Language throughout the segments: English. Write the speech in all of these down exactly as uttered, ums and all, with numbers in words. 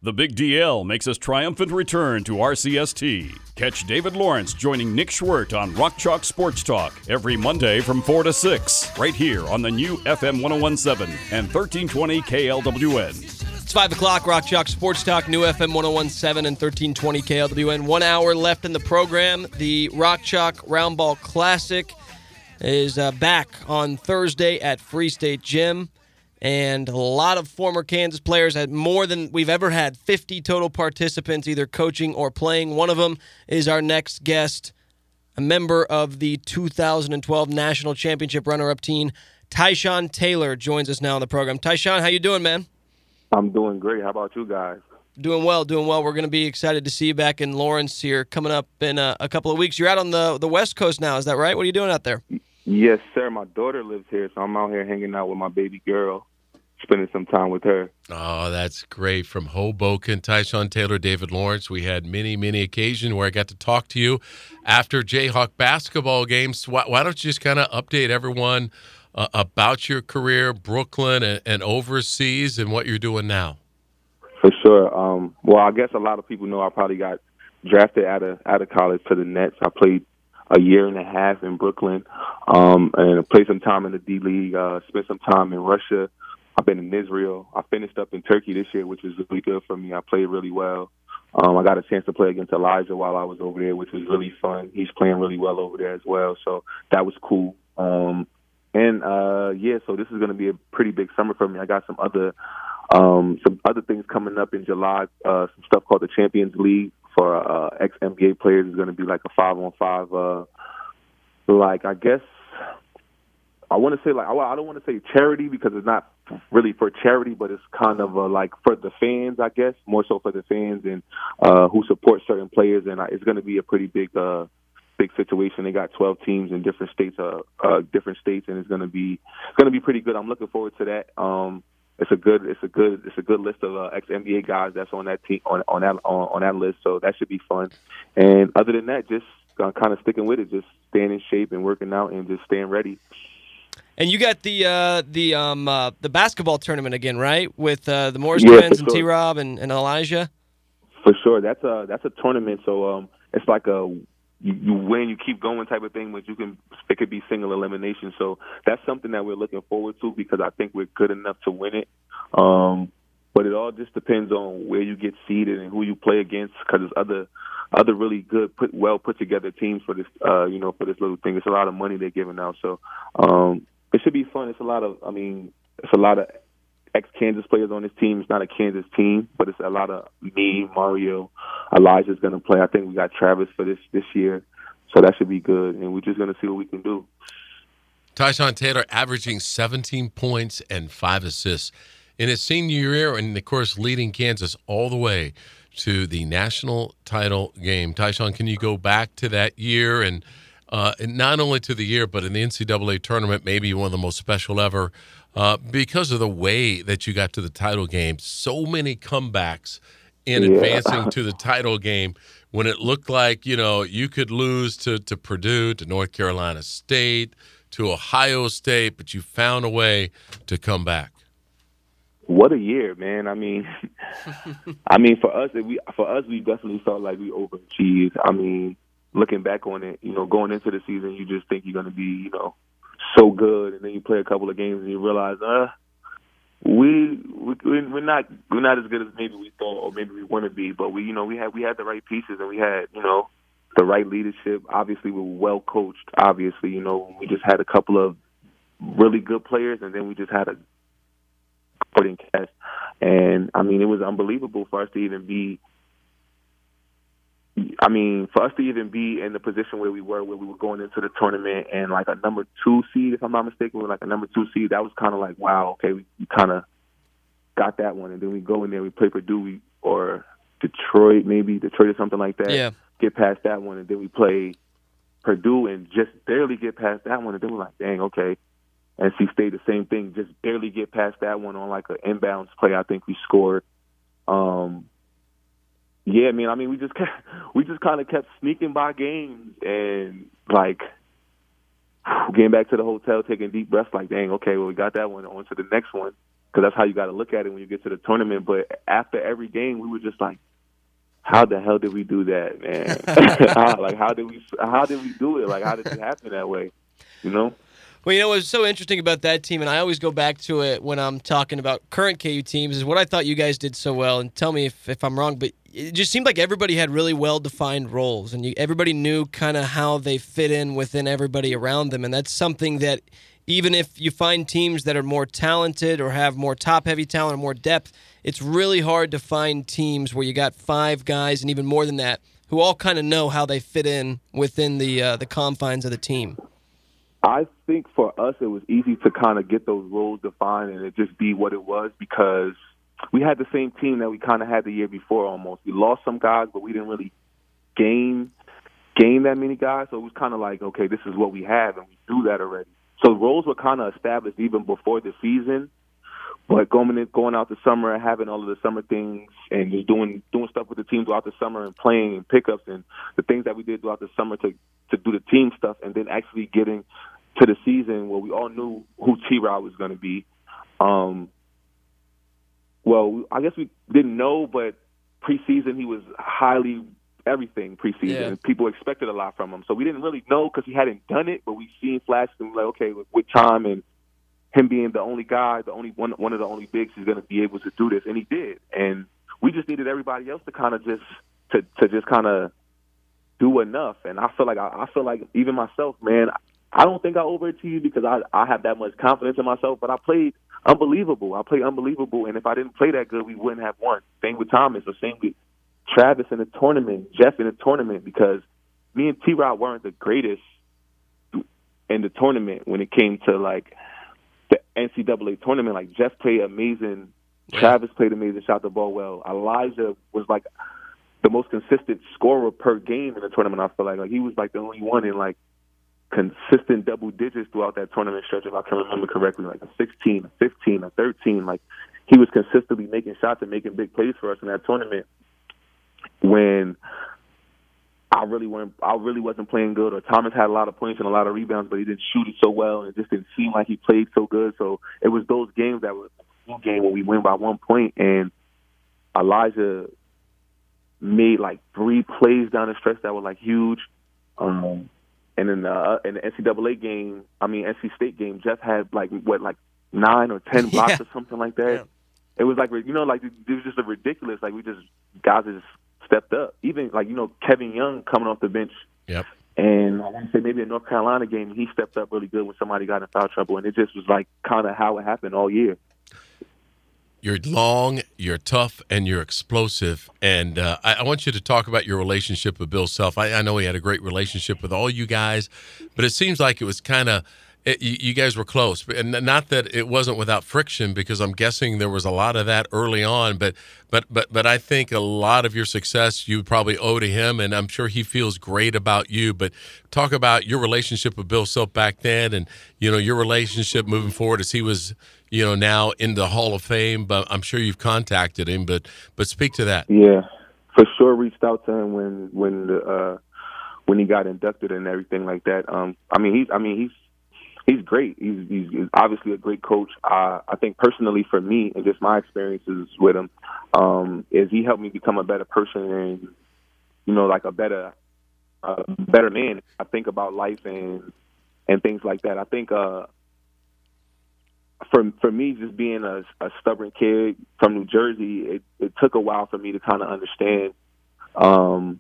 The Big D L makes his triumphant return to R C S T. Catch David Lawrence joining Nick Schwerdt on Rock Chalk Sports Talk every Monday from four to six, right here on the new F M ten seventeen and thirteen twenty K L W N. It's five o'clock, Rock Chalk Sports Talk, new F M ten seventeen and thirteen twenty K L W N. One hour left in the program. The Rock Chalk Roundball Classic is uh, back on Thursday at Free State Gym. And a lot of former Kansas players, had more than we've ever had, fifty total participants either coaching or playing. One of them is our next guest, a member of the two thousand twelve National Championship runner-up team. Tyshawn Taylor joins us now on the program. Tyshawn, how you doing, man? I'm doing great. How about you guys? Doing well, doing well. We're going to be excited to see you back in Lawrence here coming up in a, a couple of weeks. You're out on the, the West Coast now, is that right? What are you doing out there? Yes, sir. My daughter lives here, so I'm out here hanging out with my baby girl, spending some time with her. Oh, that's great. From Hoboken, Tyshawn Taylor, David Lawrence. We had many, many occasions where I got to talk to you after Jayhawk basketball games. Why, why don't you just kind of update everyone uh, about your career, Brooklyn and, and overseas, and what you're doing now? For sure. Um, well, I guess a lot of people know I probably got drafted out of out of college to the Nets. I played a year and a half in Brooklyn, um, and I played some time in the D League. Uh, spent some time in Russia. I've been in Israel. I finished up in Turkey this year, which was really good for me. I played really well. Um, I got a chance to play against Elijah while I was over there, which was really fun. He's playing really well over there as well, so that was cool. Um, and uh, yeah, so this is going to be a pretty big summer for me. I got some other um, some other things coming up in July. Uh, some stuff called the Champions League for uh, ex-N B A players. It's going to be like a five-on-five. Uh, like I guess. I want to say like I don't want to say charity because it's not really for charity, but it's kind of uh, like for the fans, I guess, more so for the fans and uh, who support certain players. And uh, it's going to be a pretty big, uh, big situation. They got twelve teams in different states, uh, uh, different states, and it's going to be it's going to be pretty good. I'm looking forward to that. Um, it's a good, it's a good, it's a good list of uh, ex-N B A guys that's on that team on on that on, on that list. So that should be fun. And other than that, just uh, kind of sticking with it, just staying in shape and working out and just staying ready. And you got the uh, the um, uh, the basketball tournament again, right? With uh, the Morris yeah, twins and sure. T-Rob and, and Elijah. For sure, that's a that's a tournament. So um, it's like a you, you win, you keep going type of thing, but you can it could be single elimination. So that's something that we're looking forward to because I think we're good enough to win it. Um, but it all just depends on where you get seeded and who you play against because there's other other really good, put, well put together teams for this. Uh, you know, for this little thing. It's a lot of money they're giving out. So. Um, It should be fun. It's a lot of, I mean, it's a lot of ex-Kansas players on this team. It's not a Kansas team, but it's a lot of me, Mario, Elijah's going to play. I think we got Travis for this this year, so that should be good, and we're just going to see what we can do. Tyshawn Taylor averaging seventeen points and five assists in his senior year, and, of course, leading Kansas all the way to the national title game. Tyshawn, can you go back to that year and – Uh, and not only to the year, but in the N C double A tournament, maybe one of the most special ever, uh, because of the way that you got to the title game. So many comebacks in yeah. advancing to the title game when it looked like, you know, you could lose to, to Purdue, to North Carolina State, to Ohio State, but you found a way to come back. What a year, man! I mean, I mean, for us, we for us, we definitely felt like we overachieved. I mean. Looking back on it, you know, going into the season, you just think you're going to be, you know, so good, and then you play a couple of games and you realize, uh, we, we we're not we're not as good as maybe we thought or maybe we want to be. But we, you know, we had we had the right pieces and we had, you know, the right leadership. Obviously, we were well coached. Obviously, you know, we just had a couple of really good players, and then we just had a supporting cast. And I mean, it was unbelievable for us to even be. I mean, for us to even be in the position where we were, where we were going into the tournament and like a number two seed, if I'm not mistaken, we were like a number two seed, that was kind of like, wow, okay, we, we kind of got that one. And then we go in there, we play Purdue we, or Detroit, maybe Detroit or something like that, yeah. get past that one. And then we play Purdue and just barely get past that one. And then we're like, dang, okay. N C State, the same thing, just barely get past that one on like an inbounds play. I think we scored. Um, Yeah, I mean, I mean, we just kept, we just kind of kept sneaking by games and like getting back to the hotel, taking deep breaths, like, dang, okay, well, we got that one. On to the next one, because that's how you got to look at it when you get to the tournament. But after every game, we were just like, how the hell did we do that, man? how, like, how did we how did we do it? Like, how did it happen that way? You know? Well, you know what's so interesting about that team, and I always go back to it when I'm talking about current K U teams, is what I thought you guys did so well, and tell me if, if I'm wrong, but it just seemed like everybody had really well-defined roles, and you, everybody knew kind of how they fit in within everybody around them, and that's something that even if you find teams that are more talented or have more top-heavy talent or more depth, it's really hard to find teams where you got five guys and even more than that who all kind of know how they fit in within the uh, the confines of the team. I think for us it was easy to kind of get those roles defined and it just be what it was because we had the same team that we kind of had the year before almost. We lost some guys, but we didn't really gain gain that many guys. So it was kind of like, okay, this is what we have, and we do that already. So roles were kind of established even before the season. But going in, going out the summer and having all of the summer things and just doing doing stuff with the team throughout the summer and playing and pickups and the things that we did throughout the summer to, to do the team stuff and then actually getting to the season where we all knew who T-Rod was going to be. Um, well, I guess we didn't know, but preseason he was highly everything preseason. Yeah. And people expected a lot from him. So we didn't really know because he hadn't done it, but we seen flashes and like, okay, with, with time and him being the only guy, the only one, one of the only bigs who's going to be able to do this, and he did. And we just needed everybody else to kind of just to to just kind of do enough. And I feel like I, I feel like even myself, man, I don't think I overachieved because I I have that much confidence in myself. But I played unbelievable. I played unbelievable, and if I didn't play that good, we wouldn't have won. Same with Thomas, or same with Travis in the tournament, Jeff in the tournament, because me and T-Rod weren't the greatest in the tournament when it came to like the N C double A tournament. Like Jeff played amazing, yeah. Travis played amazing, shot the ball well. Elijah was like the most consistent scorer per game in the tournament. I feel like like he was like the only one in like consistent double digits throughout that tournament stretch, if I can remember correctly, like a sixteen, a fifteen, a thirteen. Like he was consistently making shots and making big plays for us in that tournament. When I really weren't, I really wasn't playing good, or Thomas had a lot of points and a lot of rebounds, but he didn't shoot it so well, and it just didn't seem like he played so good. So it was those games that were a game when we win by one point, and Elijah made like three plays down the stretch that were like huge. Um, and in the in the N C double A game, I mean N C State game, Jeff had like what like nine or ten blocks yeah. or something like that. Yeah. It was like, you know, like it was just a ridiculous. Like we just guys just stepped up. Even like, you know, Kevin Young coming off the bench. Yep. And I want to say maybe a North Carolina game, he stepped up really good when somebody got in foul trouble, and it just was like kind of how it happened all year. You're long, you're tough, and you're explosive. And uh, I, I want you to talk about your relationship with Bill Self. I, I know he had a great relationship with all you guys, but it seems like it was kind of you, you guys were close. And not that it wasn't without friction, because I'm guessing there was a lot of that early on. But but but but I think a lot of your success you probably owe to him, and I'm sure he feels great about you. But talk about your relationship with Bill Self back then, and you know your relationship moving forward as he was, you know, now in the Hall of Fame, but I'm sure you've contacted him, but but speak to that. Yeah, for sure reached out to him when when the uh, when he got inducted and everything like that. Um, I mean, he's I mean he's he's great. He's, he's, he's obviously a great coach. Uh, I think personally for me and just my experiences with him, um, is he helped me become a better person and, you know, like a better uh, better man. I think about life and and things like that. I think. Uh, For for me, just being a, a stubborn kid from New Jersey, it, it took a while for me to kind of understand, um,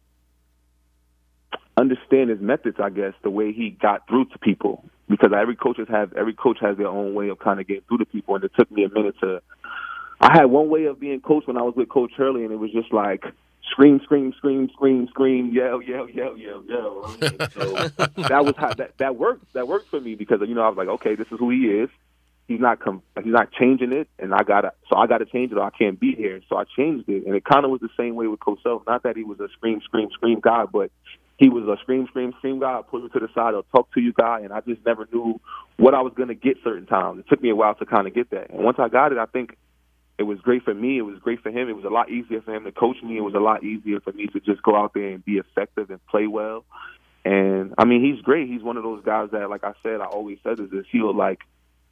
understand his methods. I guess the way he got through to people, because every coach has have every coach has their own way of kind of getting through to people, and it took me a minute to. I had one way of being coached when I was with Coach Hurley, and it was just like scream, scream, scream, scream, scream, yell, yell, yell, yell, yell. I mean, so that was how that that worked. That worked for me because you know I was like, okay, this is who he is. He's not com- he's not changing it, and I gotta so I gotta change it, or I can't be here. So I changed it, and it kind of was the same way with Coach Self. Not that he was a scream, scream, scream guy, but he was a scream, scream, scream guy. Pull you to the side or talk to you guy, and I just never knew what I was gonna get certain times. It took me a while to kind of get that, and once I got it, I think it was great for me. It was great for him. It was a lot easier for him to coach me. It was a lot easier for me to just go out there and be effective and play well. And I mean, he's great. He's one of those guys that, like I said, I always said this. He'll like.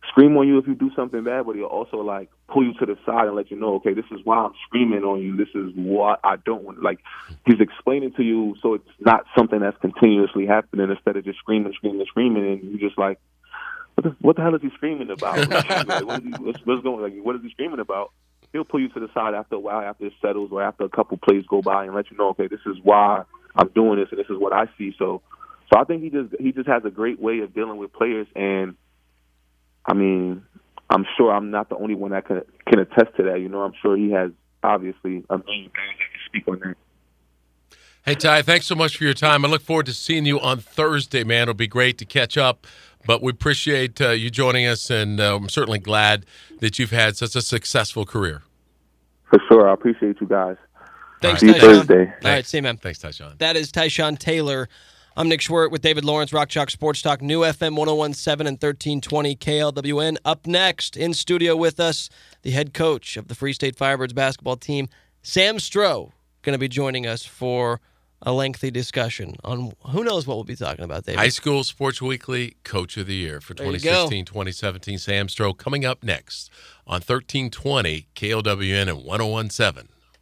scream on you if you do something bad, but he'll also like pull you to the side and let you know, okay, this is why I'm screaming on you. This is what I don't want. Like, he's explaining to you so it's not something that's continuously happening instead of just screaming, screaming, screaming, and you just like, what the, what the hell is he screaming about? Like, what is he, what's, what's going? Like, what is he screaming about? He'll pull you to the side after a while, after it settles, or after a couple plays go by, and let you know, okay, this is why I'm doing this, and this is what I see. So, so I think he just he just has a great way of dealing with players, and I mean, I'm sure I'm not the only one that can can attest to that. You know, I'm sure he has obviously a million guys that can speak on that. Hey, Ty, thanks so much for your time. I look forward to seeing you on Thursday, man. It'll be great to catch up. But we appreciate uh, you joining us, and uh, I'm certainly glad that you've had such a successful career. For sure. I appreciate you guys. Thanks, See you Tyshawn. Thursday. All right, see you, man. Thanks, Tyshawn. That is Tyshawn Taylor. I'm Nick Schwerdt with David Lawrence, Rock Chalk Sports Talk, New F M one oh one point seven and thirteen twenty K L W N. Up next, in studio with us, the head coach of the Free State Firebirds basketball team, Sam Stroh, going to be joining us for a lengthy discussion on who knows what we'll be talking about, David. High School Sports Weekly Coach of the Year for twenty sixteen twenty seventeen. Sam Stroh coming up next on thirteen twenty K L W N and one oh one point seven.